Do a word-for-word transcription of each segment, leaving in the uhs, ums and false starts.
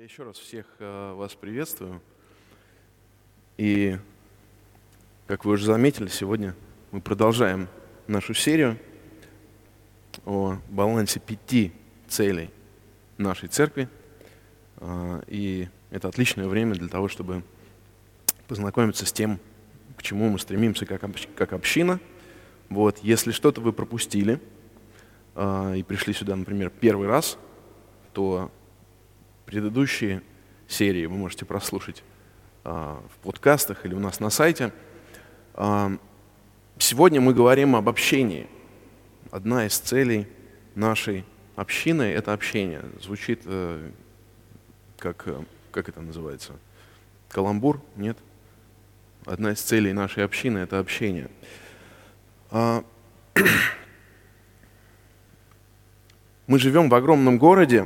Я еще раз всех э, вас приветствую. И, как вы уже заметили, сегодня мы продолжаем нашу серию о балансе пяти целей нашей церкви. Э, и это отличное время для того, чтобы познакомиться с тем, к чему мы стремимся как, общ- как община. Вот. Если что-то вы пропустили э, и пришли сюда, например, первый раз, то предыдущие серии вы можете прослушать а, в подкастах или у нас на сайте. А, сегодня мы говорим об общении. Одна из целей нашей общины – это общение. Звучит э, как, как это называется? Каламбур? Нет? Одна из целей нашей общины – это общение. А, мы живем в огромном городе,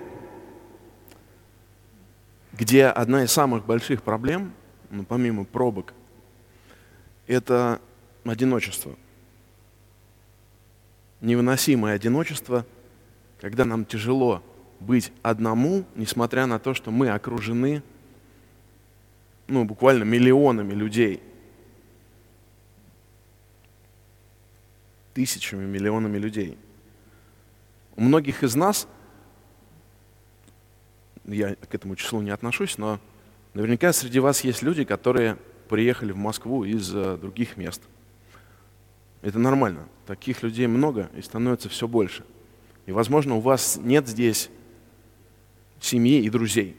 где одна из самых больших проблем, ну, помимо пробок, это одиночество. Невыносимое одиночество, когда нам тяжело быть одному, несмотря на то, что мы окружены, ну, буквально миллионами людей. Тысячами, миллионами людей. У многих из нас, я к этому числу не отношусь, но наверняка среди вас есть люди, которые приехали в Москву из uh, других мест. Это нормально. Таких людей много и становится все больше. И, возможно, у вас нет здесь семьи и друзей.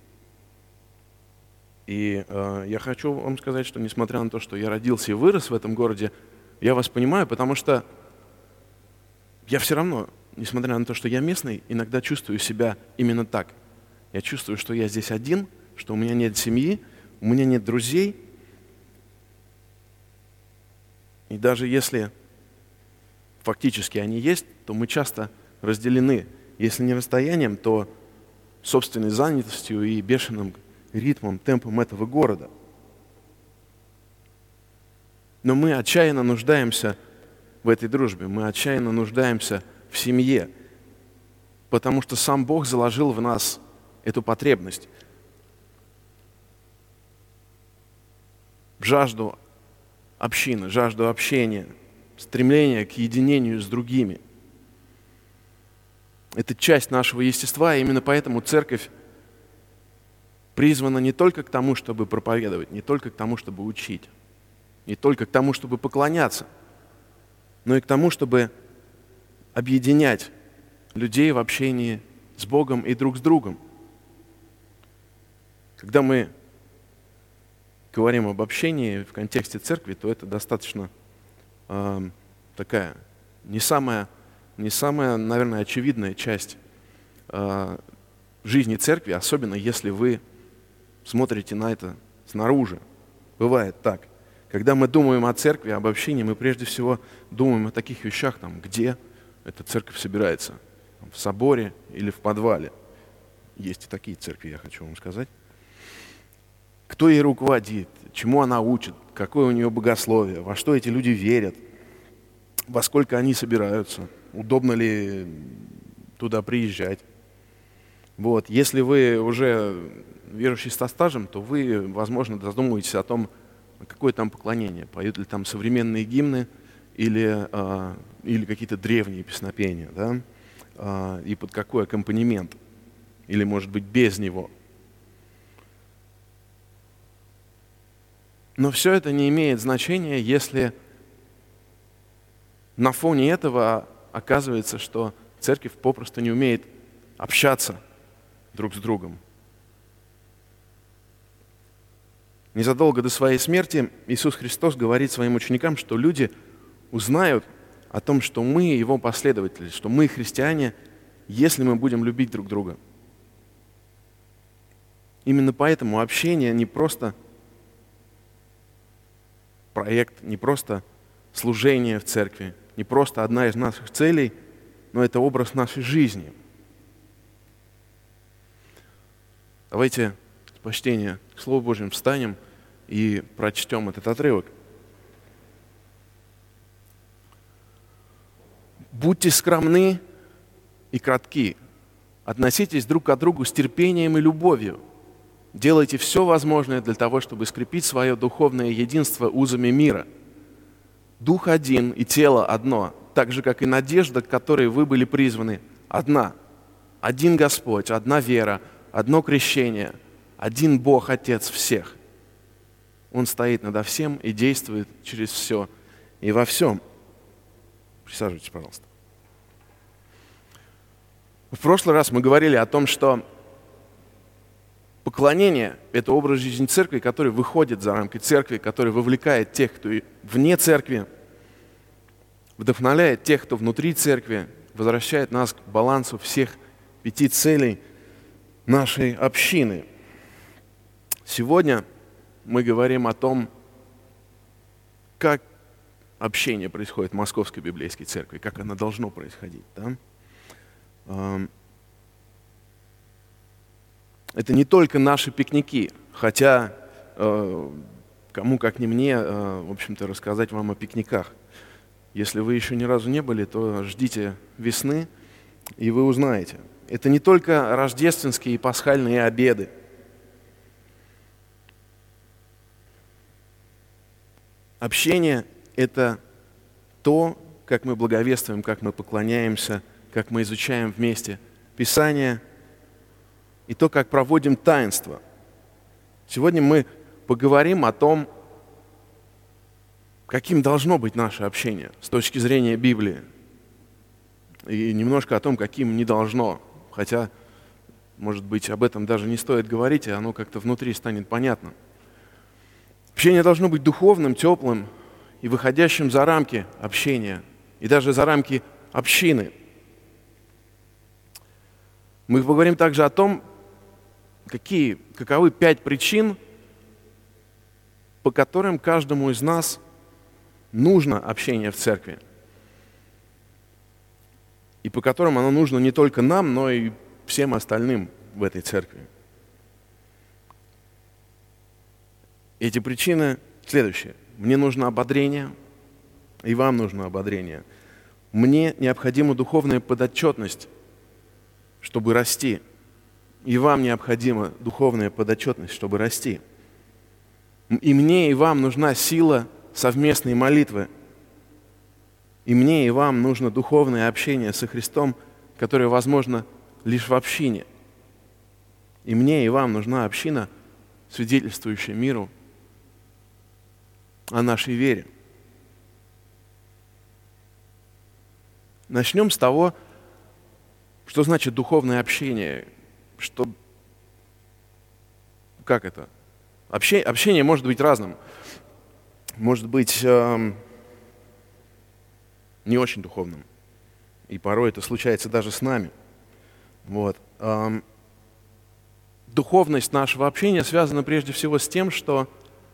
И uh, я хочу вам сказать, что несмотря на то, что я родился и вырос в этом городе, я вас понимаю, потому что я все равно, несмотря на то, что я местный, иногда чувствую себя именно так. Я чувствую, что я здесь один, что у меня нет семьи, у меня нет друзей. И даже если фактически они есть, то мы часто разделены, если не расстоянием, то собственной занятостью и бешеным ритмом, темпом этого города. Но мы отчаянно нуждаемся в этой дружбе, мы отчаянно нуждаемся в семье, потому что сам Бог заложил в нас эту потребность, жажду общины, жажду общения, стремление к единению с другими. Это часть нашего естества, и именно поэтому церковь призвана не только к тому, чтобы проповедовать, не только к тому, чтобы учить, не только к тому, чтобы поклоняться, но и к тому, чтобы объединять людей в общении с Богом и друг с другом. Когда мы говорим об общении в контексте церкви, то это достаточно э, такая не самая, не самая, наверное, очевидная часть э, жизни церкви, особенно если вы смотрите на это снаружи. Бывает так. Когда мы думаем о церкви, об общении, мы прежде всего думаем о таких вещах, там, где эта церковь собирается, в соборе или в подвале. Есть и такие церкви, я хочу вам сказать. Кто ей руководит, чему она учит, какое у нее богословие, во что эти люди верят, во сколько они собираются, удобно ли туда приезжать. Вот. Если вы уже верующий со стажем, то вы, возможно, задумываетесь о том, какое там поклонение, поют ли там современные гимны или, э, или какие-то древние песнопения, да? э, и под какой аккомпанемент, или, может быть, без него. Но все это не имеет значения, если на фоне этого оказывается, что церковь попросту не умеет общаться друг с другом. Незадолго до своей смерти Иисус Христос говорит своим ученикам, что люди узнают о том, что мы Его последователи, что мы христиане, если мы будем любить друг друга. Именно поэтому общение не просто проект, не просто служение в церкви, не просто одна из наших целей, но это образ нашей жизни. Давайте с почтения к Слову Божьему встанем и прочтем этот отрывок. «Будьте скромны и кратки, Относитесь друг к другу с терпением и любовью. Делайте все возможное для того, чтобы скрепить свое духовное единство узами мира. Дух один и тело одно, так же, как и надежда, к которой вы были призваны, одна. Один Господь, одна вера, одно крещение, один Бог, Отец всех. Он стоит надо всем и действует через все и во всем. Присаживайтесь, пожалуйста. В прошлый раз мы говорили о том, что поклонение – это образ жизни церкви, который выходит за рамки церкви, который вовлекает тех, кто вне церкви, вдохновляет тех, кто внутри церкви, возвращает нас к балансу всех пяти целей нашей общины. Сегодня мы говорим о том, как общение происходит в Московской Библейской Церкви, как оно должно происходить. Да? Это не только наши пикники, хотя кому как не мне, в общем-то, рассказать вам о пикниках. Если вы еще ни разу не были, то ждите весны, и вы узнаете. Это не только рождественские и пасхальные обеды. Общение – это то, как мы благовествуем, как мы поклоняемся, как мы изучаем вместе Писание, и то, как проводим таинство. Сегодня мы поговорим о том, каким должно быть наше общение с точки зрения Библии, и немножко о том, каким не должно. Хотя, может быть, об этом даже не стоит говорить, и оно как-то внутри станет понятно. Общение должно быть духовным, теплым и выходящим за рамки общения, и даже за рамки общины. Мы поговорим также о том, какие, каковы пять причин, по которым каждому из нас нужно общение в церкви, и по которым оно нужно не только нам, но и всем остальным в этой церкви. Эти причины следующие. Мне нужно ободрение, и вам нужно ободрение. Мне необходима духовная подотчетность, чтобы расти. И вам необходима духовная подотчетность, чтобы расти. И мне, и вам нужна сила совместной молитвы. И мне, и вам нужно духовное общение со Христом, которое возможно лишь в общине. И мне, и вам нужна община, свидетельствующая миру о нашей вере. Начнем с того, что значит духовное общение. Что, как это? Общение, общение может быть разным. Может быть э, не очень духовным. И порой это случается даже с нами. Вот. Э, духовность нашего общения связана прежде всего с тем, что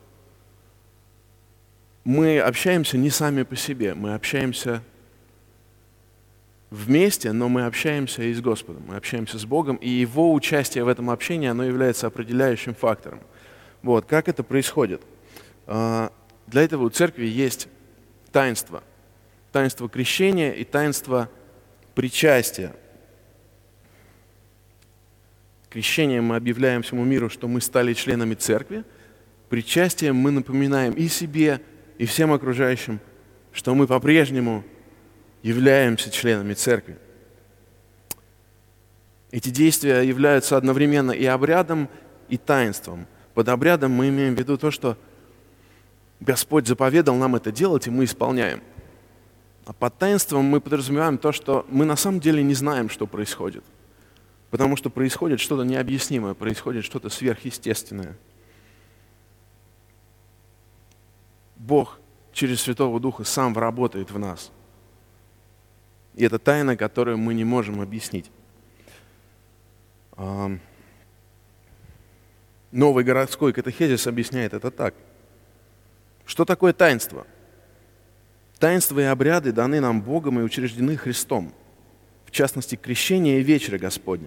мы общаемся не сами по себе, мы общаемся вместе, но мы общаемся и с Господом, мы общаемся с Богом, и Его участие в этом общении, оно является определяющим фактором. Вот, как это происходит? Для этого у церкви есть таинство. Таинство крещения и таинство причастия. Крещением мы объявляем всему миру, что мы стали членами церкви. Причастием мы напоминаем и себе, и всем окружающим, что мы по-прежнему являемся членами церкви. Эти действия являются одновременно и обрядом, и таинством. Под обрядом мы имеем в виду то, что Господь заповедал нам это делать, и мы исполняем. А под таинством мы подразумеваем то, что мы на самом деле не знаем, что происходит. Потому что происходит что-то необъяснимое, происходит что-то сверхъестественное. Бог через Святого Духа сам работает в нас. И это тайна, которую мы не можем объяснить. Новый городской катехизис объясняет это так. Что такое таинство? Таинства и обряды даны нам Богом и учреждены Христом, в частности, крещение и вечеря Господня.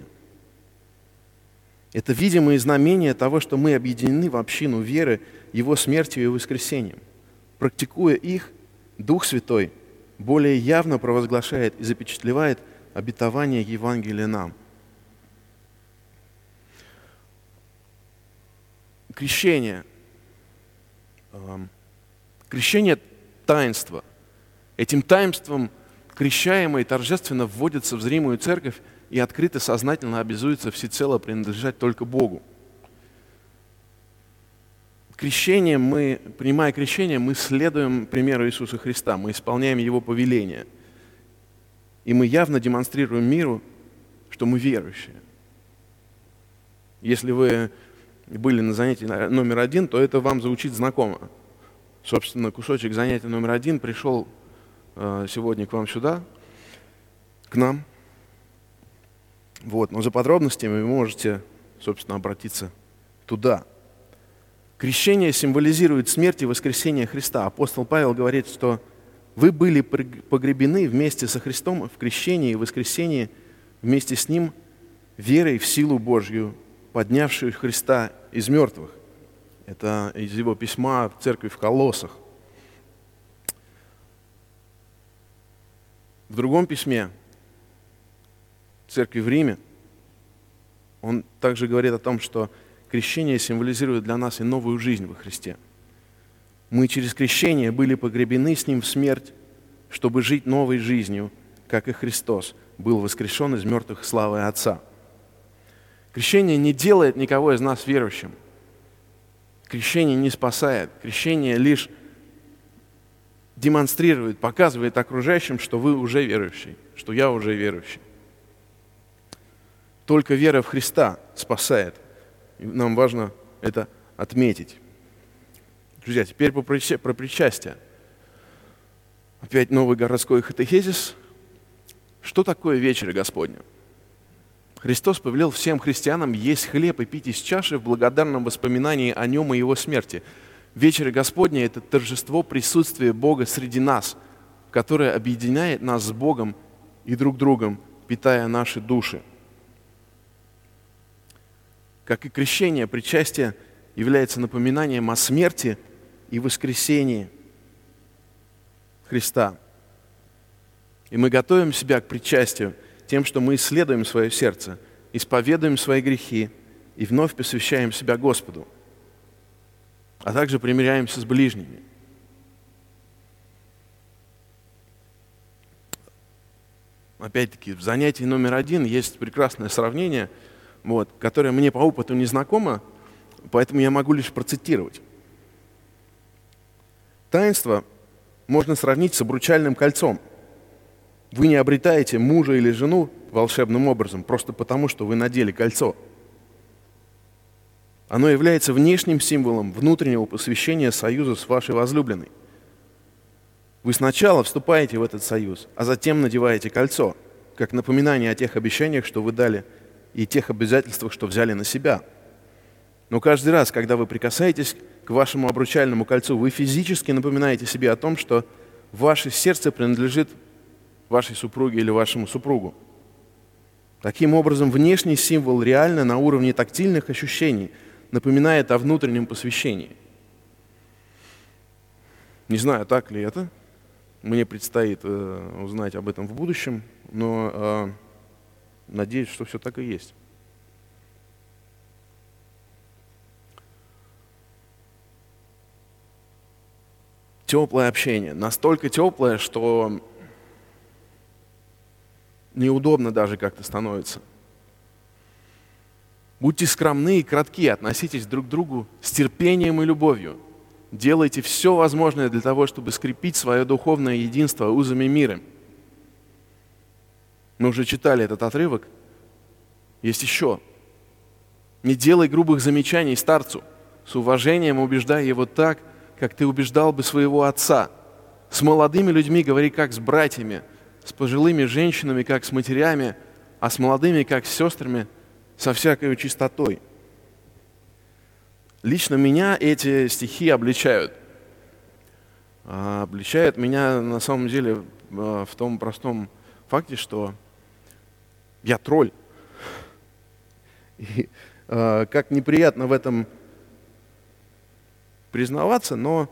Это видимые знамения того, что мы объединены в общину веры Его смертью и воскресением. Практикуя их, Дух Святой более явно провозглашает и запечатлевает обетование Евангелия нам. крещение. Эм, крещение – таинство. Этим таинством крещаемые торжественно вводятся в зримую церковь и открыто, сознательно обязуются всецело принадлежать только Богу. Крещение мы, принимая крещение, мы следуем примеру Иисуса Христа, мы исполняем Его повеления. И мы явно демонстрируем миру, что мы верующие. Если вы были на занятии номер один, то это вам звучит знакомо. Собственно, кусочек занятия номер один пришел э, сегодня к вам сюда, к нам. Вот. Но за подробностями вы можете, собственно, обратиться туда. Крещение символизирует смерть и воскресение Христа. Апостол Павел говорит, что вы были погребены вместе со Христом в крещении и воскресении, вместе с Ним верой в силу Божью, поднявшую Христа из мертвых. Это из его письма в церкви в Колоссах. В другом письме церкви в Риме он также говорит о том, что крещение символизирует для нас и новую жизнь во Христе. Мы через крещение были погребены с Ним в смерть, чтобы жить новой жизнью, как и Христос был воскрешен из мертвых славой Отца. Крещение не делает никого из нас верующим. Крещение не спасает. Крещение лишь демонстрирует, показывает окружающим, что вы уже верующий, что я уже верующий. Только вера в Христа спасает. И нам важно это отметить. Друзья, теперь про причастие. Опять новый городской катехизис. Что такое вечеря Господня? Христос повелел всем христианам есть хлеб и пить из чаши в благодарном воспоминании о Нем и Его смерти. Вечеря Господня – это торжество присутствия Бога среди нас, которое объединяет нас с Богом и друг другом, питая наши души. Как и крещение, причастие является напоминанием о смерти и воскресении Христа. И мы готовим себя к причастию тем, что мы исследуем свое сердце, исповедуем свои грехи и вновь посвящаем себя Господу, а также примиряемся с ближними. Опять-таки, в занятии номер один есть прекрасное сравнение, вот, которое мне по опыту не знакомо, поэтому я могу лишь процитировать. Таинство можно сравнить с обручальным кольцом. Вы не обретаете мужа или жену волшебным образом, просто потому, что вы надели кольцо. Оно является внешним символом внутреннего посвящения союза с вашей возлюбленной. Вы сначала вступаете в этот союз, а затем надеваете кольцо, как напоминание о тех обещаниях, что вы дали, и тех обязательствах, что взяли на себя. Но каждый раз, когда вы прикасаетесь к вашему обручальному кольцу, вы физически напоминаете себе о том, что ваше сердце принадлежит вашей супруге или вашему супругу. Таким образом, внешний символ реально на уровне тактильных ощущений напоминает о внутреннем посвящении. Не знаю, так ли это. Мне предстоит э, узнать об этом в будущем, но э, надеюсь, что все так и есть. Теплое общение. Настолько теплое, что неудобно даже как-то становится. Будьте скромны и кратки, относитесь друг к другу с терпением и любовью. Делайте все возможное для того, чтобы скрепить свое духовное единство узами мира. Мы уже читали этот отрывок. Есть еще. Не делай грубых замечаний старцу. С уважением убеждай его так, как ты убеждал бы своего отца. С молодыми людьми говори как с братьями, с пожилыми женщинами как с матерями, а с молодыми как с сестрами, со всякой чистотой. Лично меня эти стихи обличают. А, обличают меня на самом деле в том простом факте, что я тролль. И а, как неприятно в этом признаваться, но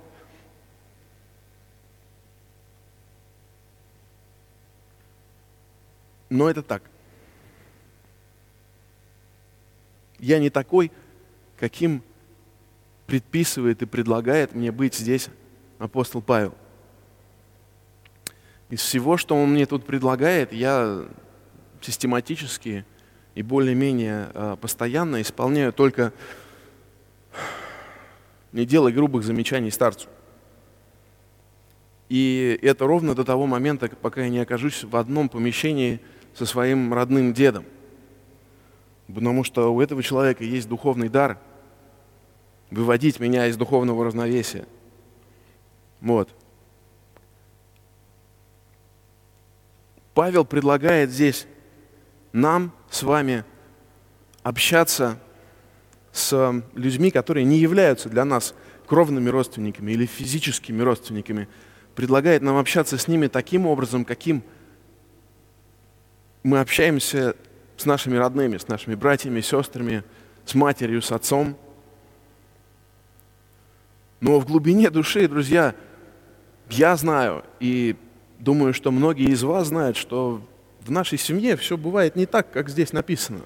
но это так. Я не такой, каким предписывает и предлагает мне быть здесь апостол Павел. Из всего, что он мне тут предлагает, я систематически и более-менее постоянно исполняю только не делай грубых замечаний старцу. И это ровно до того момента, пока я не окажусь в одном помещении со своим родным дедом. Потому что у этого человека есть духовный дар выводить меня из духовного равновесия. Вот. Павел предлагает здесь нам с вами общаться с людьми, которые не являются для нас кровными родственниками или физическими родственниками. Предлагает нам общаться с ними таким образом, каким мы общаемся с нашими родными, с нашими братьями, сестрами, с матерью, с отцом. Но в глубине души, друзья, я знаю и думаю, что многие из вас знают, что в нашей семье все бывает не так, как здесь написано.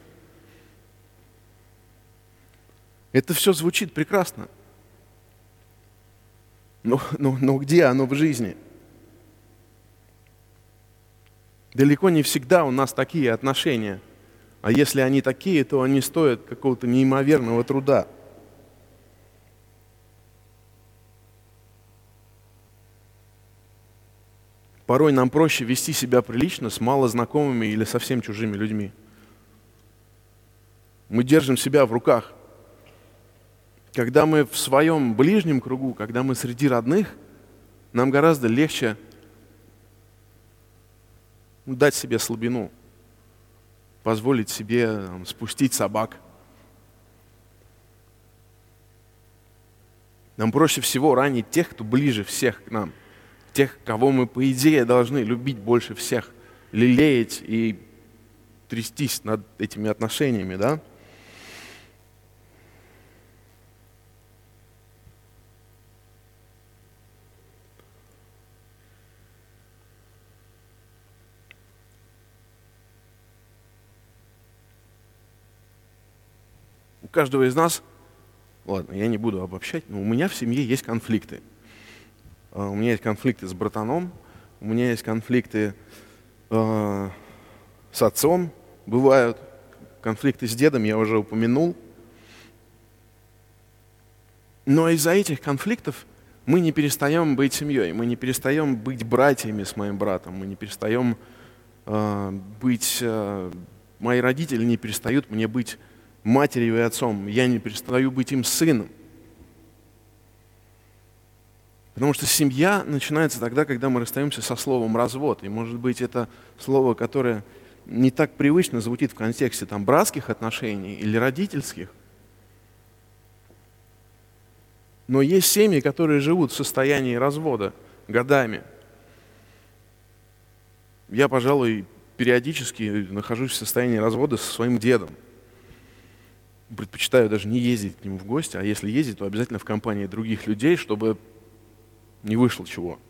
Это все звучит прекрасно. Но, но, но где оно в жизни? Далеко не всегда у нас такие отношения. А если они такие, то они стоят какого-то неимоверного труда. Порой нам проще вести себя прилично с малознакомыми или совсем чужими людьми. Мы держим себя в руках. Когда мы в своем ближнем кругу, когда мы среди родных, нам гораздо легче дать себе слабину, позволить себе там, спустить собак. Нам проще всего ранить тех, кто ближе всех к нам, тех, кого мы, по идее, должны любить больше всех, лелеять и трястись над этими отношениями, да? У каждого из нас, ладно, я не буду обобщать, но у меня в семье есть конфликты. У меня есть конфликты с братаном, у меня есть конфликты э, с отцом, бывают конфликты с дедом, я уже упомянул. Но из-за этих конфликтов мы не перестаем быть семьей, мы не перестаем быть братьями с моим братом, мы не перестаем э, быть, э, мои родители не перестают мне быть матерью и отцом, я не перестаю быть им сыном. Потому что семья начинается тогда, когда мы расстаемся со словом «развод». И, может быть, это слово, которое не так привычно звучит в контексте там, братских отношений или родительских. Но есть семьи, которые живут в состоянии развода годами. Я, пожалуй, периодически нахожусь в состоянии развода со своим дедом. Предпочитаю даже не ездить к нему в гости, а если ездить, то обязательно в компании других людей, чтобы не вышло чего.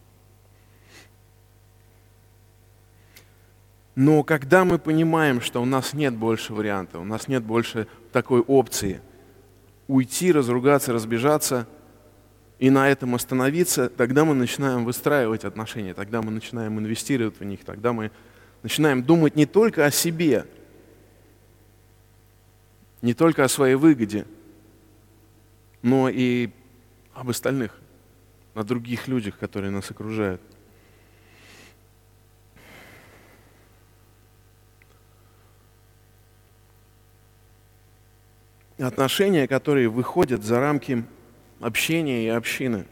Но когда мы понимаем, что у нас нет больше варианта, у нас нет больше такой опции уйти, разругаться, разбежаться и на этом остановиться, тогда мы начинаем выстраивать отношения, тогда мы начинаем инвестировать в них, тогда мы начинаем думать не только о себе, не только о своей выгоде, но и об остальных, о других людях, которые нас окружают. Отношения, которые выходят за рамки общения и общины.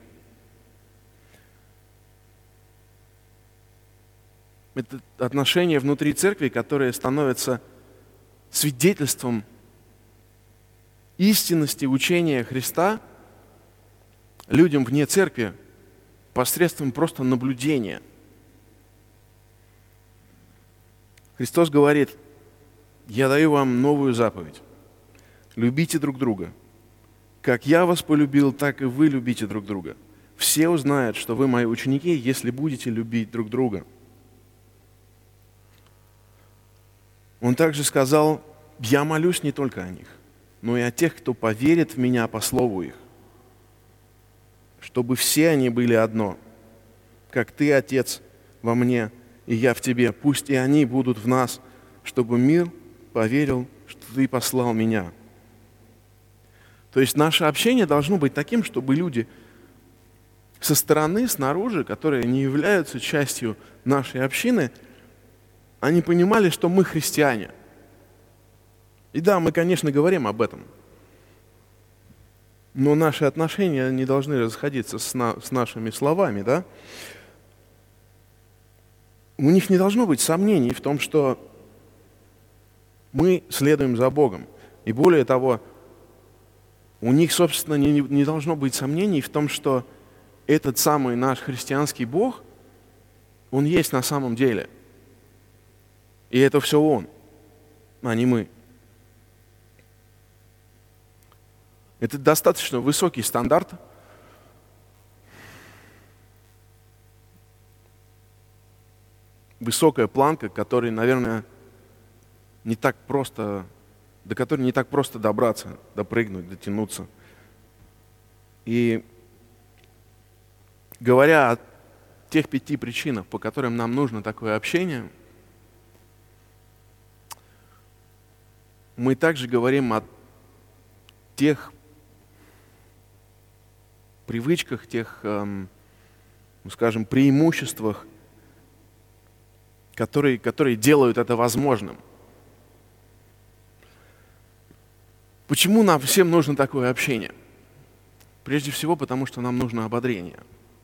Это отношения внутри церкви, которые становятся свидетельством истинности учения Христа людям вне церкви посредством просто наблюдения. Христос говорит: «Я даю вам новую заповедь. Любите друг друга. Как я вас полюбил, так и вы любите друг друга. Все узнают, что вы мои ученики, если будете любить друг друга». Он также сказал: «Я молюсь не только о них, но и о тех, кто поверит в меня по слову их, чтобы все они были одно, как Ты, Отец, во мне, и я в Тебе. Пусть и они будут в нас, чтобы мир поверил, что Ты послал меня». То есть наше общение должно быть таким, чтобы люди со стороны, снаружи, которые не являются частью нашей общины, они понимали, что мы христиане. И да, мы, конечно, говорим об этом, но наши отношения не должны расходиться с, на, с нашими словами, да? У них не должно быть сомнений в том, что мы следуем за Богом. И более того, у них, собственно, не, не должно быть сомнений в том, что этот самый наш христианский Бог, Он есть на самом деле. И это все Он, а не мы. Это достаточно высокий стандарт. Высокая планка, которой, наверное, не так просто, до которой не так просто добраться, допрыгнуть, дотянуться. И говоря о тех пяти причинах, по которым нам нужно такое общение, мы также говорим о тех привычках, тех, эм, ну, скажем, преимуществах, которые, которые делают это возможным. Почему нам всем нужно такое общение? Прежде всего, потому что нам нужно ободрение.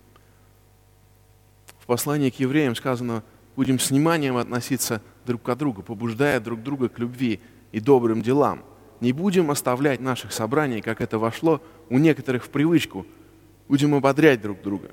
В послании к евреям сказано: будем с вниманием относиться друг к другу, побуждая друг друга к любви и добрым делам. Не будем оставлять наших собраний, как это вошло у некоторых в привычку. Будем ободрять друг друга.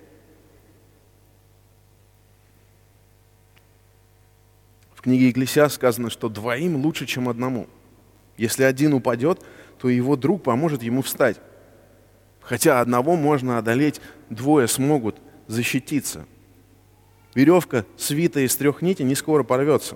В книге Екклесиаст сказано, что двоим лучше, чем одному. Если один упадет, то его друг поможет ему встать. Хотя одного можно одолеть, двое смогут защититься. Веревка, свитая из трех нитей, не скоро порвется.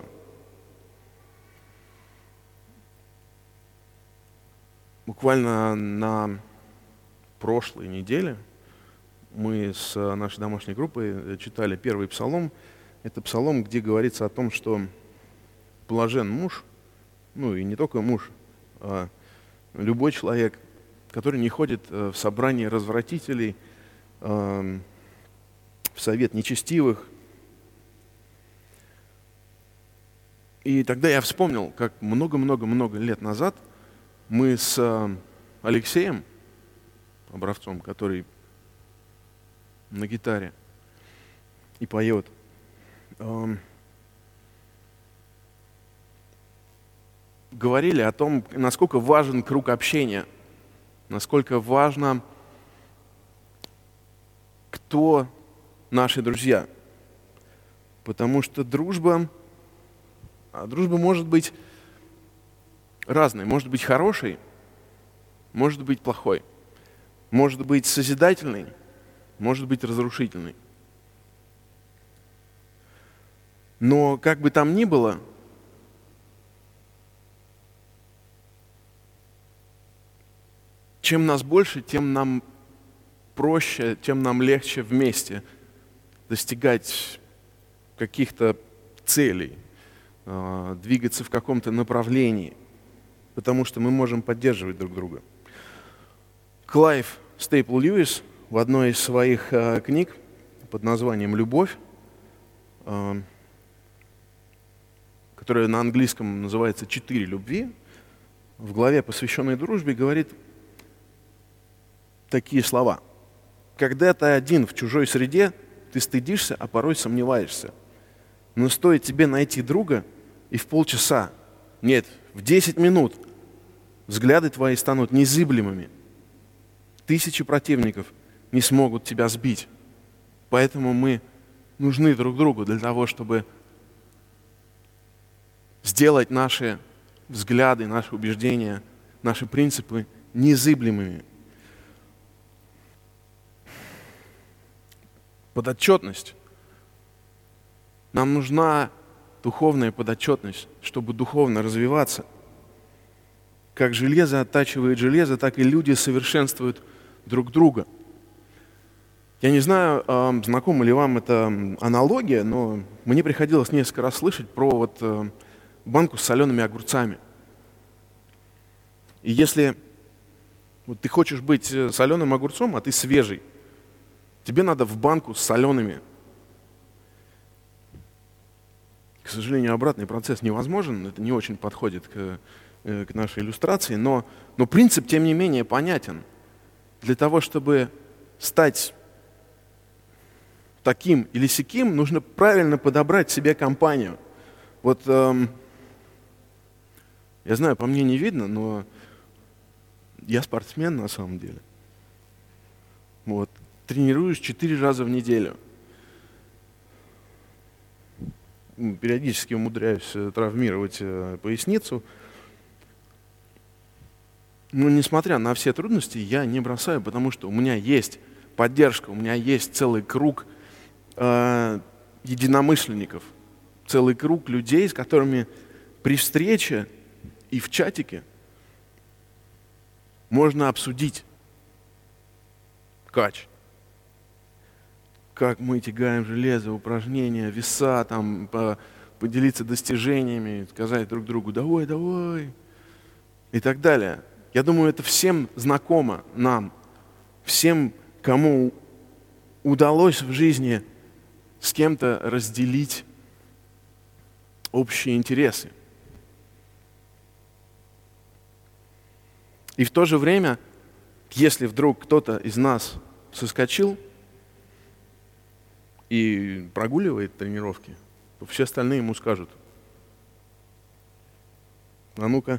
Буквально на прошлой неделе мы с нашей домашней группой читали первый псалом. Это псалом, где говорится о том, что блажен муж, ну и не только муж, а любой человек, который не ходит в собрание развратителей, в совет нечестивых. И тогда я вспомнил, как много-много-много лет назад мы с Алексеем Образцом, который на гитаре и поет, говорили о том, насколько важен круг общения, насколько важно, кто наши друзья. Потому что дружба, а дружба может быть разной, может быть хорошей, может быть плохой, может быть созидательной, может быть разрушительной. Но как бы там ни было, чем нас больше, тем нам проще, тем нам легче вместе достигать каких-то целей, двигаться в каком-то направлении, потому что мы можем поддерживать друг друга. Клайв Стейпл Льюис в одной из своих книг под названием «Любовь», которая на английском называется «Четыре любви», в главе, посвященной дружбе, говорит такие слова. «Когда ты один в чужой среде, ты стыдишься, а порой сомневаешься. Но стоит тебе найти друга, и в полчаса, нет, в десять минут взгляды твои станут незыблемыми. Тысячи противников не смогут тебя сбить. Поэтому мы нужны друг другу для того, чтобы сделать наши взгляды, наши убеждения, наши принципы незыблемыми. Подотчетность. Нам нужна духовная подотчетность, чтобы духовно развиваться. Как железо оттачивает железо, так и люди совершенствуют друг друга. Я не знаю, э, знакома ли вам эта аналогия, но мне приходилось несколько раз слышать про вот, э, банку с солеными огурцами. И если вот ты хочешь быть соленым огурцом, а ты свежий, тебе надо в банку с солеными. К сожалению, обратный процесс невозможен, это не очень подходит к, к нашей иллюстрации, но, но принцип, тем не менее, понятен. Для того, чтобы стать таким или сяким, нужно правильно подобрать себе компанию. Вот эм, я знаю, по мне не видно, но я спортсмен на самом деле. Вот. Тренируюсь четыре раза в неделю. Периодически умудряюсь травмировать поясницу. Но несмотря на все трудности, я не бросаю, потому что у меня есть поддержка, у меня есть целый круг э, единомышленников, целый круг людей, с которыми при встрече и в чатике можно обсудить кач. Как мы тягаем железо, упражнения, веса, там, по, поделиться достижениями, сказать друг другу «давай, давай» и так далее. Я думаю, это всем знакомо нам, всем, кому удалось в жизни с кем-то разделить общие интересы. И в то же время, если вдруг кто-то из нас соскочил и прогуливает тренировки, то все остальные ему скажут: а ну-ка.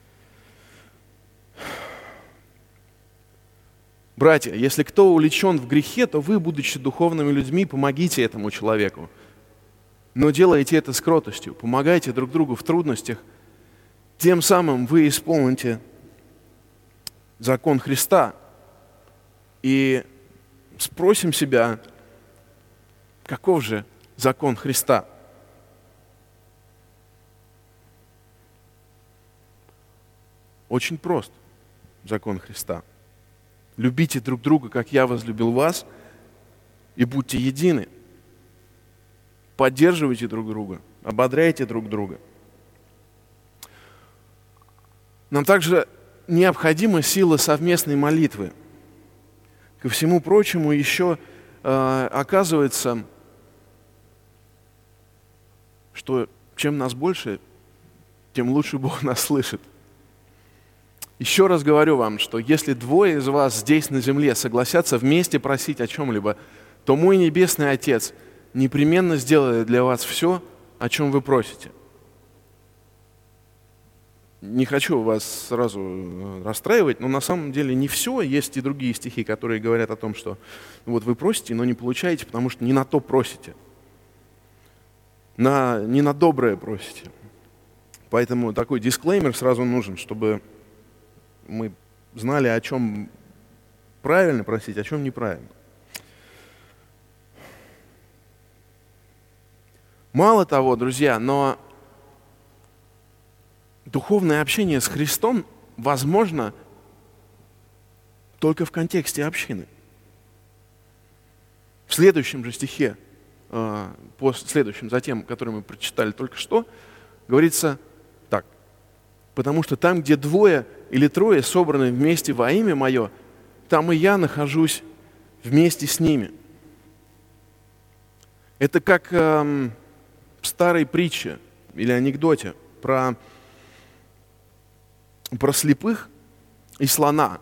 Братья, если кто увлечен в грехе, то вы, будучи духовными людьми, помогите этому человеку. Но делайте это с кротостью, помогайте друг другу в трудностях. Тем самым вы исполните закон Христа. И спросим себя, каков же закон Христа? Очень прост закон Христа. Любите друг друга, как я возлюбил вас, и будьте едины. Поддерживайте друг друга, ободряйте друг друга. Нам также необходима сила совместной молитвы. Ко всему прочему, еще э, оказывается, что чем нас больше, тем лучше Бог нас слышит. Еще раз говорю вам, что если двое из вас здесь на земле согласятся вместе просить о чем-либо, то мой Небесный Отец непременно сделает для вас все, о чем вы просите. Не хочу вас сразу расстраивать, но на самом деле не все. Есть и другие стихи, которые говорят о том, что вот вы просите, но не получаете, потому что не на то просите. На, не на доброе просите. Поэтому такой дисклеймер сразу нужен, чтобы мы знали, о чем правильно просить, о чем неправильно. Мало того, друзья, но духовное общение с Христом возможно только в контексте общины. В следующем же стихе, по следующем, за тем, который мы прочитали только что, говорится так: «Потому что там, где двое или трое собраны вместе во имя Мое, там и я нахожусь вместе с ними». Это как эм, в старой притче или анекдоте про, про слепых и слона.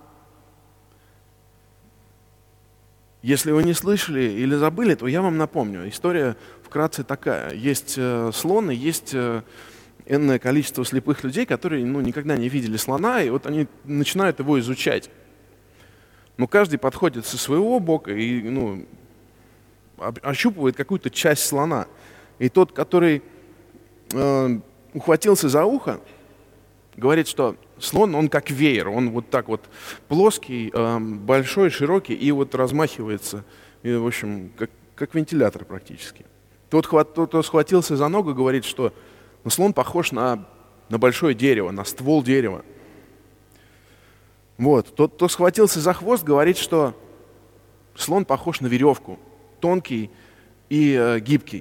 Если вы не слышали или забыли, то я вам напомню. История вкратце такая. Есть э, слон и есть э, энное количество слепых людей, которые ну, никогда не видели слона, и вот они начинают его изучать. Но каждый подходит со своего бока и ну, ощупывает какую-то часть слона. И тот, который э, ухватился за ухо, говорит, что слон, он как веер, он вот так вот плоский, э, большой, широкий и вот размахивается, и, в общем, как, как вентилятор практически. Тот, тот, кто схватился за ногу, говорит, что ну, слон похож на, на большое дерево, на ствол дерева. Вот. Тот, кто схватился за хвост, говорит, что Слон похож на веревку, тонкий и э, гибкий.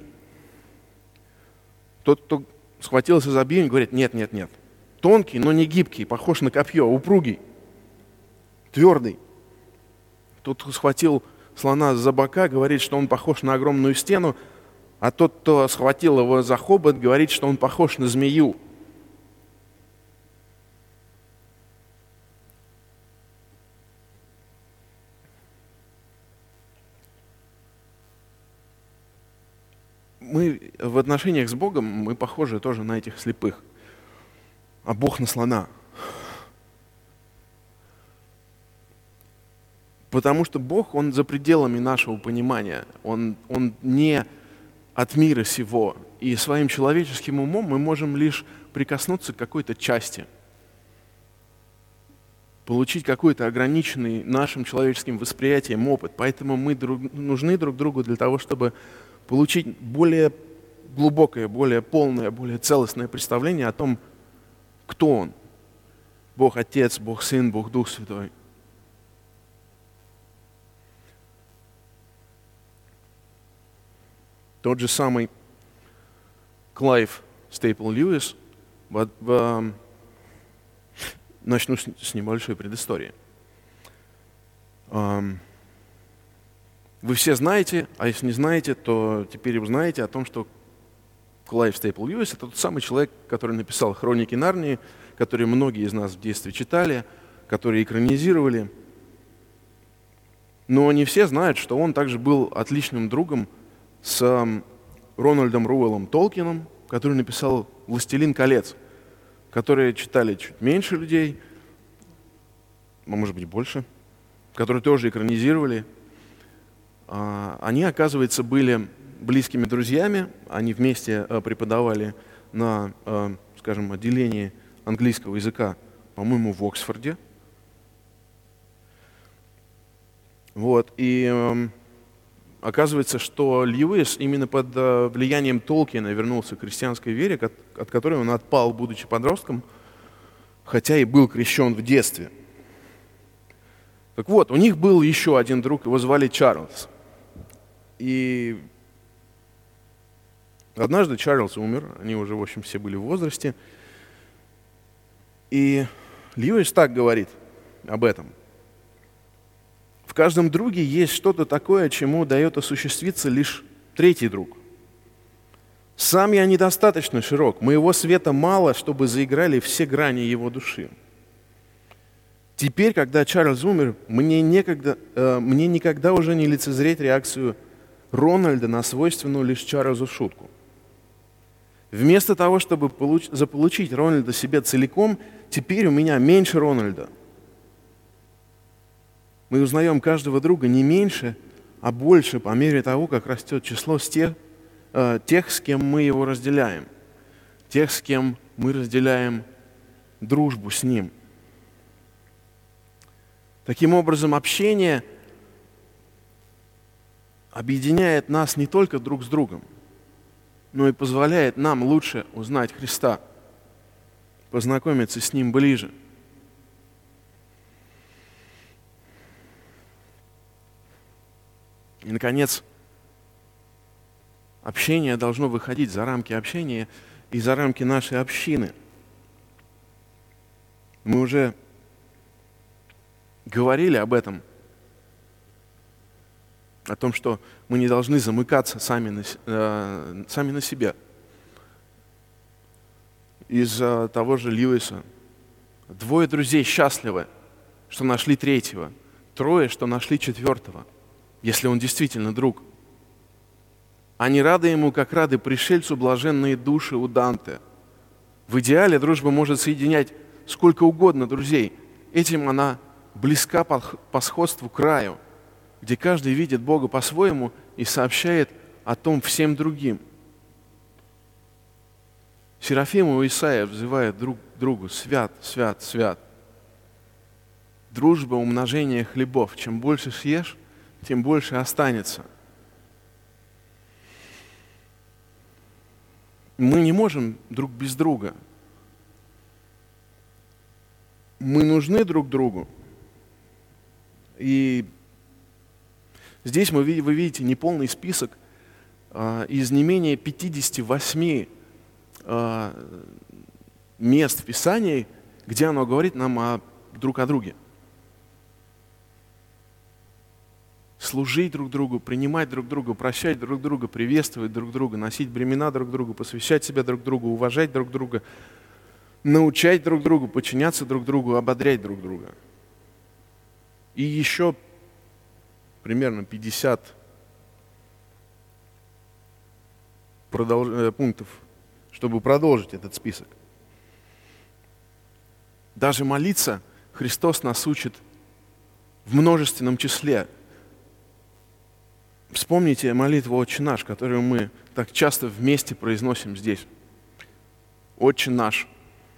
Тот, кто схватился за бивень, говорит, нет, нет, нет. Тонкий, но не гибкий, похож на копье, упругий, твердый. Тот, кто схватил слона за бока, говорит, что он похож на огромную стену, а тот, кто схватил его за хобот, говорит, что он похож на змею. Мы в отношениях с Богом, мы похожи тоже на этих слепых, а Бог на слона. Потому что Бог, Он за пределами нашего понимания, Он, он не от мира сего. И своим человеческим умом мы можем лишь прикоснуться к какой-то части, получить какой-то ограниченный нашим человеческим восприятием опыт. Поэтому мы друг, нужны друг другу для того, чтобы получить более глубокое, более полное, более целостное представление о том, кто Он. Бог Отец, Бог Сын, Бог Дух Святой. Тот же самый Клайв Стейпл Льюис, в, в, начну с, с небольшой предыстории. Вы все знаете, а если не знаете, то теперь узнаете о том, что Клайв Стейпл Льюис — это тот самый человек, который написал «Хроники Нарнии», которые многие из нас в детстве читали, которые экранизировали. Но не все знают, что он также был отличным другом с Рональдом Руэллом Толкином, который написал «Властелин колец», которые читали чуть меньше людей, а может быть больше, которые тоже экранизировали. Они, оказывается, были близкими друзьями, они вместе преподавали на, скажем, отделении английского языка, по-моему, в Оксфорде. Вот, и оказывается, что Льюис именно под влиянием Толкина вернулся к христианской вере, от которой он отпал, будучи подростком, хотя и был крещен в детстве. Так вот, у них был еще один друг, его звали Чарльз. И однажды Чарльз умер, они уже, в общем, все были в возрасте. И Льюис так говорит об этом. В каждом друге есть что-то такое, чему дает осуществиться лишь третий друг. Сам я недостаточно широк, моего света мало, чтобы заиграли все грани его души. Теперь, когда Чарльз умер, мне, некогда, э, мне никогда уже не лицезреть реакцию Рональда на свойственную лишь Чарльзу шутку. Вместо того, чтобы получ- заполучить Рональда себе целиком, теперь у меня меньше Рональда. Мы узнаем каждого друга не меньше, а больше по мере того, как растет число с тех, э, тех, с кем мы его разделяем, тех, с кем мы разделяем дружбу с ним. Таким образом, общение объединяет нас не только друг с другом, но и позволяет нам лучше узнать Христа, познакомиться с Ним ближе. И, наконец, общение должно выходить за рамки общения и за рамки нашей общины. Мы уже говорили об этом, о том, что мы не должны замыкаться сами на, э, сами на себе. Из э, того же Льюиса. Двое друзей счастливы, что нашли третьего. Трое, что нашли четвертого, если он действительно друг. Они рады ему, как рады пришельцу блаженные души у Данте. В идеале дружба может соединять сколько угодно друзей. Этим она близка по, по сходству к раю, где каждый видит Бога по-своему и сообщает о том всем другим. Серафим у Исаия взывает друг к другу: «Свят, свят, свят». Дружба — умножение хлебов. Чем больше съешь, тем больше останется. Мы не можем друг без друга. Мы нужны друг другу. И Здесь мы, вы видите неполный список а, из не менее пятидесяти восьми а, мест в Писании, где оно говорит нам о, друг о друге. Служить друг другу, принимать друг друга, прощать друг друга, приветствовать друг друга, носить бремена друг другу, посвящать себя друг другу, уважать друг друга, научать друг другу, подчиняться друг другу, ободрять друг друга. И еще примерно пятьдесят продолж... пунктов, чтобы продолжить этот список. Даже молиться Христос нас учит в множественном числе. Вспомните молитву «Отче наш», которую мы так часто вместе произносим здесь. «Отче наш,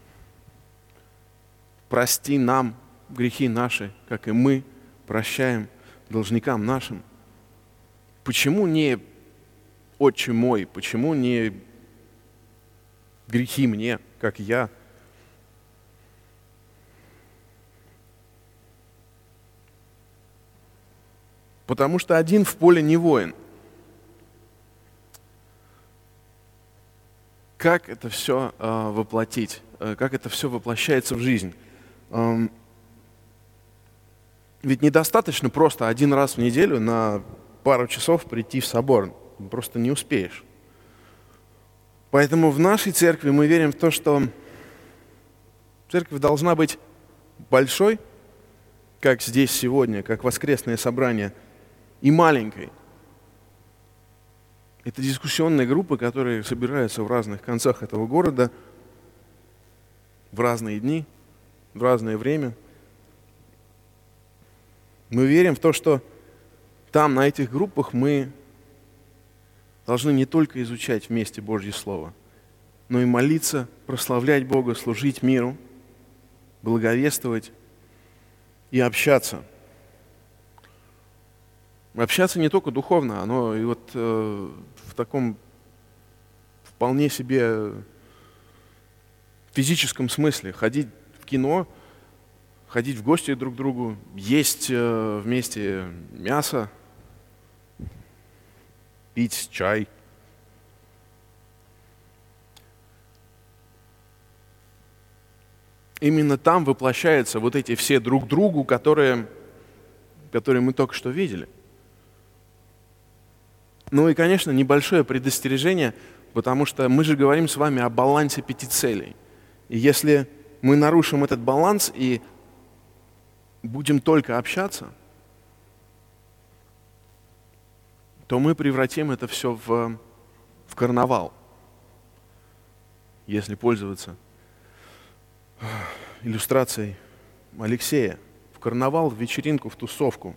прости нам грехи наши, как и мы прощаем должникам нашим». Почему не «Отче мой», почему не «грехи мне, как я»? Потому что один в поле не воин. Как это все э, воплотить? Э, как это все воплощается в жизнь? Эм, ведь недостаточно просто один раз в неделю на пару часов прийти в собор. Просто не успеешь. Поэтому в нашей церкви мы верим в то, что церковь должна быть большой, как здесь сегодня, как воскресное собрание, и маленькой. Это дискуссионные группы, которые собираются в разных концах этого города в разные дни, в разное время. Мы верим в то, что там, на этих группах, мы должны не только изучать вместе Божье Слово, но и молиться, прославлять Бога, служить миру, благовествовать и общаться. Общаться не только духовно, но и вот э, в таком вполне себе физическом смысле. Ходить в кино, ходить в гости друг к другу, есть э, вместе мясо, пить чай. Именно там воплощаются вот эти все друг другу, которые, которые мы только что видели. Ну и, конечно, небольшое предостережение, потому что мы же говорим с вами о балансе пяти целей. И если мы нарушим этот баланс и будем только общаться, то мы превратим это все в, в карнавал, если пользоваться иллюстрацией Алексея. В карнавал, в вечеринку, в тусовку.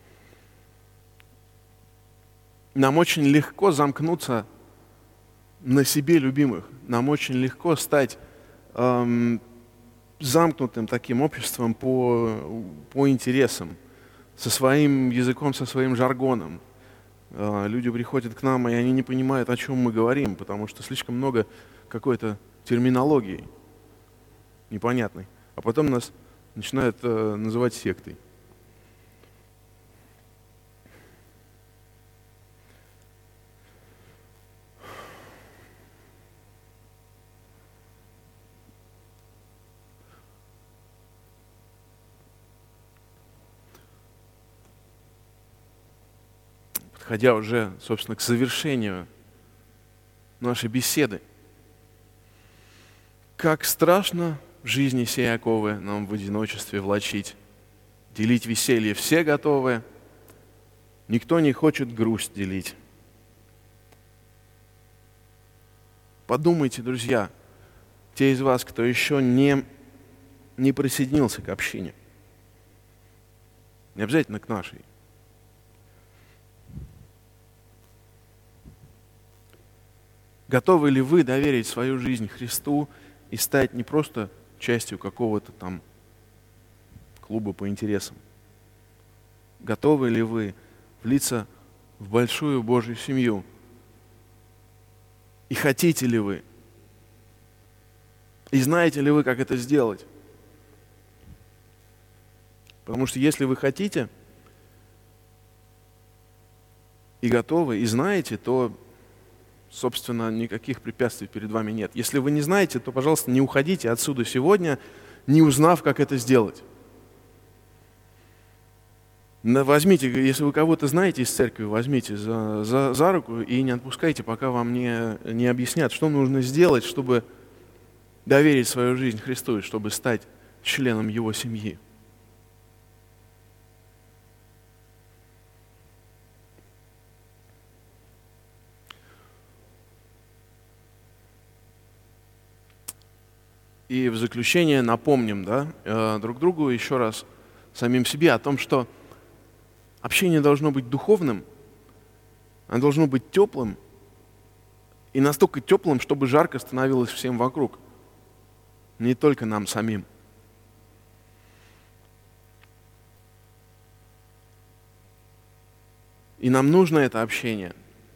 Нам очень легко замкнуться на себе любимых. Нам очень легко стать эм, замкнутым таким обществом по, по интересам, со своим языком, со своим жаргоном. Э, люди приходят к нам, и они не понимают, о чем мы говорим, потому что слишком много какой-то терминологии непонятной. А потом нас начинают э, называть сектой. Подходя уже, собственно, к завершению нашей беседы. Как страшно в жизни сей оковы нам в одиночестве влачить, делить веселье все готовы, никто не хочет грусть делить. Подумайте, друзья, те из вас, кто еще не, не присоединился к общине, не обязательно к нашей. Готовы ли вы доверить свою жизнь Христу и стать не просто частью какого-то там клуба по интересам? Готовы ли вы влиться в большую Божью семью? И хотите ли вы? И знаете ли вы, как это сделать? Потому что если вы хотите, и готовы, и знаете, то, собственно, никаких препятствий перед вами нет. Если вы не знаете, то, пожалуйста, не уходите отсюда сегодня, не узнав, как это сделать. Возьмите, если вы кого-то знаете из церкви, возьмите за, за, за руку и не отпускайте, пока вам не, не объяснят, что нужно сделать, чтобы доверить свою жизнь Христу и чтобы стать членом Его семьи. И в заключение напомним, да, друг другу еще раз, самим себе о том, что общение должно быть духовным, оно должно быть теплым, и настолько теплым, чтобы жарко становилось всем вокруг, не только нам самим. И нам нужно это общение,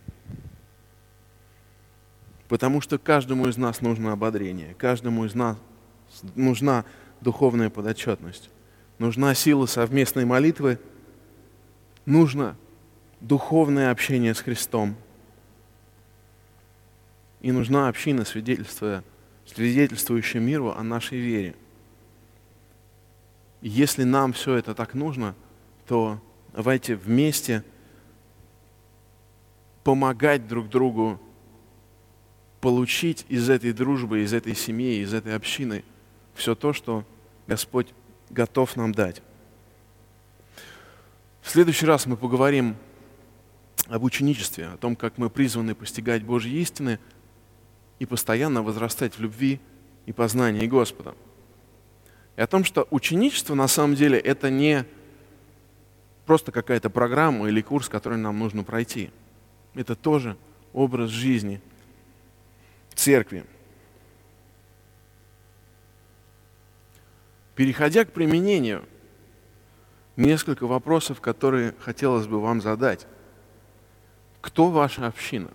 потому что каждому из нас нужно ободрение, каждому из нас нужна духовная подотчетность, нужна сила совместной молитвы, нужно духовное общение с Христом. И нужна община, свидетельствующая миру о нашей вере. И если нам все это так нужно, то давайте вместе помогать друг другу получить из этой дружбы, из этой семьи, из этой общины все то, что Господь готов нам дать. В следующий раз мы поговорим об ученичестве, о том, как мы призваны постигать Божьи истины и постоянно возрастать в любви и познании Господа. И о том, что ученичество на самом деле это не просто какая-то программа или курс, который нам нужно пройти. Это тоже образ жизни церкви. Переходя к применению, несколько вопросов, которые хотелось бы вам задать. Кто ваша община?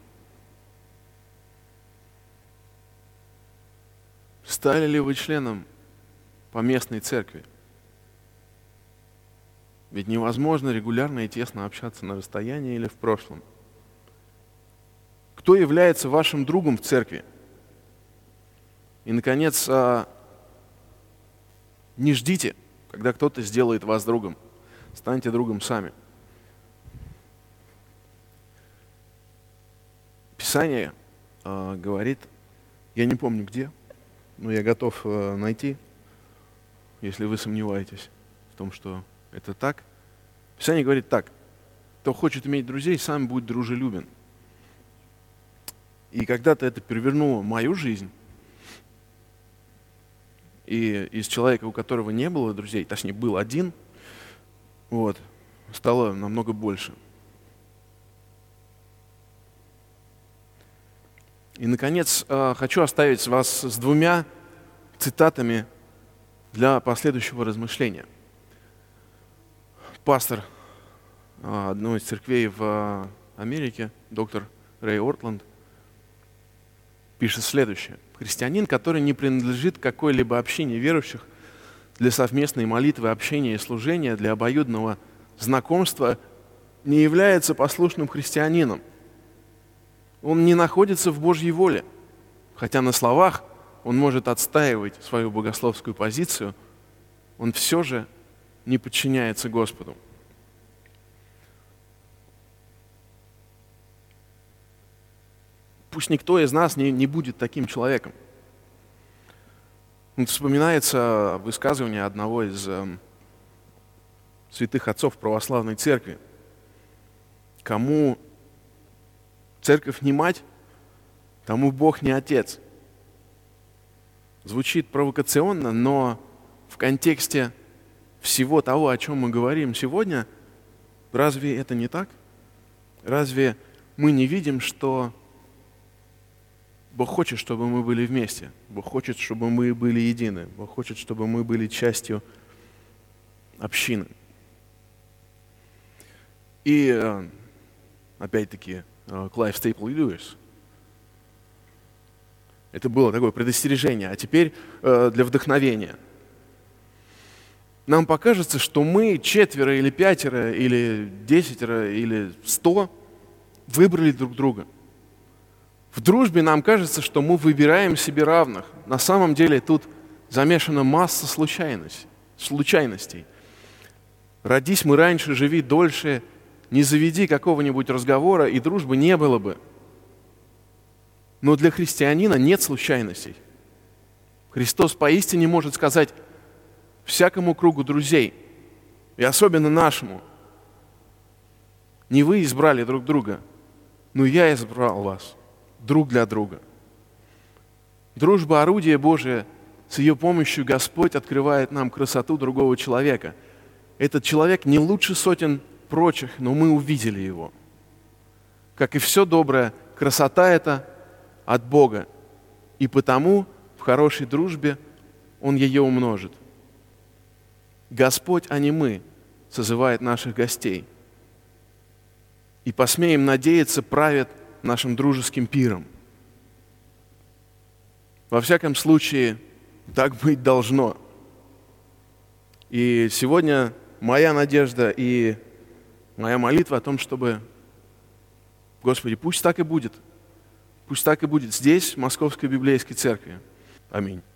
Стали ли вы членом поместной церкви? Ведь невозможно регулярно и тесно общаться на расстоянии или в прошлом. Кто является вашим другом в церкви? И, наконец, не ждите, когда кто-то сделает вас другом. Станьте другом сами. Писание э, говорит, я не помню где, но я готов э, найти, если вы сомневаетесь в том, что это так. Писание говорит так: кто хочет иметь друзей, сам будет дружелюбен. И когда-то это перевернуло мою жизнь, и из человека, у которого не было друзей, точнее, был один, вот, стало намного больше. И, наконец, хочу оставить вас с двумя цитатами для последующего размышления. Пастор одной из церквей в Америке, доктор Рэй Ортланд, пишет следующее. Христианин, который не принадлежит какой-либо общине верующих, для совместной молитвы, общения и служения, для обоюдного знакомства, не является послушным христианином. Он не находится в Божьей воле, хотя на словах он может отстаивать свою богословскую позицию, он все же не подчиняется Господу. Пусть никто из нас не, не будет таким человеком. Вот вспоминается высказывание одного из э, святых отцов православной церкви. Кому церковь не мать, тому Бог не отец. Звучит провокационно, но в контексте всего того, о чем мы говорим сегодня, разве это не так? Разве мы не видим, что Бог хочет, чтобы мы были вместе. Бог хочет, чтобы мы были едины. Бог хочет, чтобы мы были частью общины. И, опять-таки, Клайв Стейпл Льюис. Это было такое предостережение. А теперь для вдохновения. Нам покажется, что мы четверо или пятеро, или десятеро, или сто выбрали друг друга. В дружбе нам кажется, что мы выбираем себе равных. На самом деле тут замешана масса случайностей. случайностей. Родись мы раньше, живи дольше, не заведи какого-нибудь разговора, и дружбы не было бы. Но для христианина нет случайностей. Христос поистине может сказать всякому кругу друзей, и особенно нашему: не вы избрали друг друга, но я избрал вас друг для друга. Дружба — орудие Божие. С ее помощью Господь открывает нам красоту другого человека. Этот человек не лучше сотен прочих, но мы увидели его. Как и все доброе, красота эта от Бога, и потому в хорошей дружбе Он ее умножит. Господь, а не мы, созывает наших гостей, и, посмеем надеяться, правит нашим дружеским пиром. Во всяком случае, так быть должно. И сегодня моя надежда и моя молитва о том, чтобы, Господи, пусть так и будет. Пусть так и будет здесь, в Московской Библейской Церкви. Аминь.